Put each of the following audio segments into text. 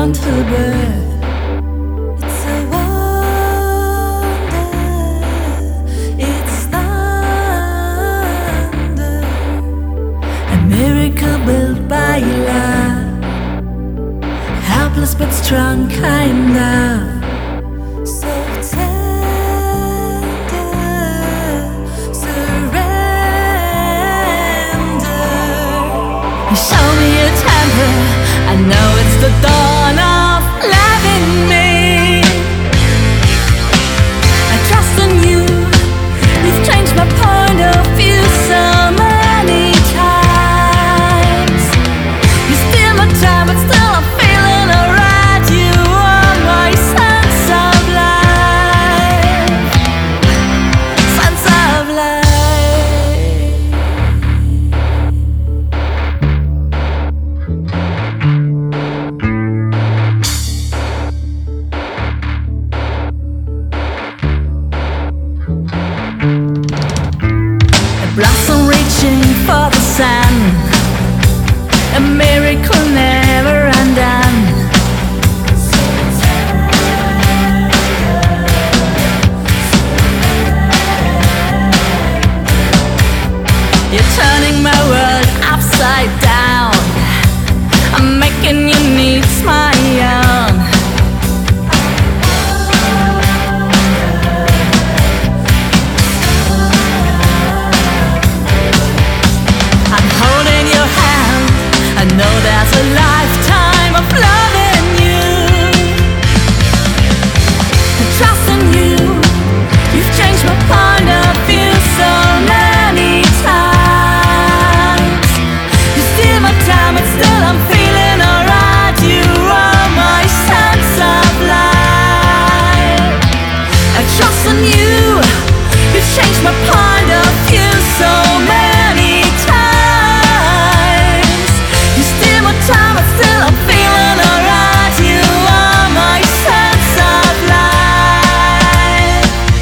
until birth. It's a wonder, it's thunder, a miracle built by love, helpless but strong kind of. So tender, surrender. You show me your temper, I know it's the dawn of loving me. I trust in you, you've changed my point of view so many times. You steal my time, but still I'm feeling alright. You are my sense of life, sense of life. Blossom reaching for the sun, a miracle never undone. You're turning my world upside down, I'm making your needs my own. I'm holding your hand, I know there's a lifetime of loving you. I trust in you, you've changed my point of view so many times. You steal my time, but still I'm feeling alright. You are my sense of life. I trust in you, you've changed my point of view so many times. You steal my time, but still I'm feeling alright. You are my sense of life.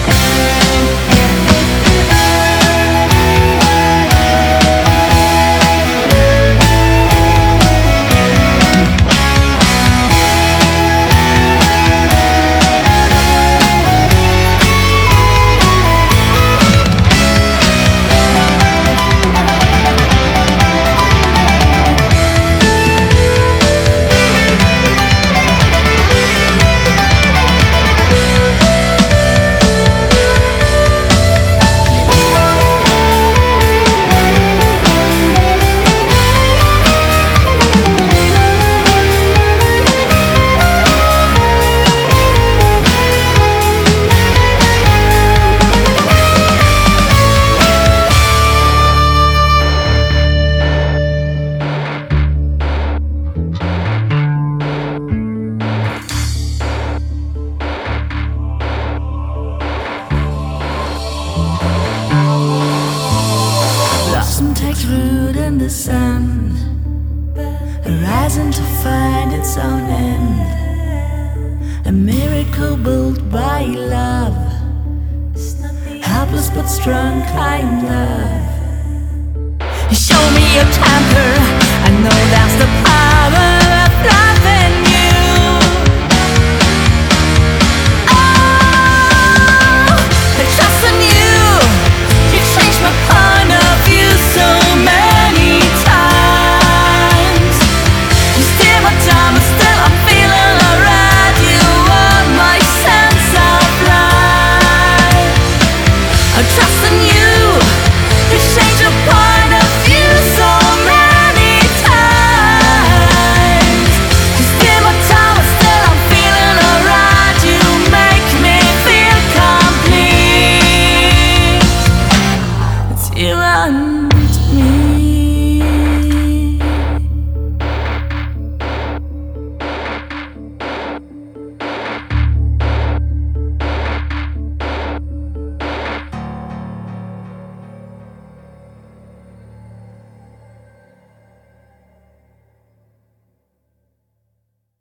Blossom takes root in the sun, rising to find its own end. A miracle built by love, helpless but strong kind of. You show me your temper, I know that's the power.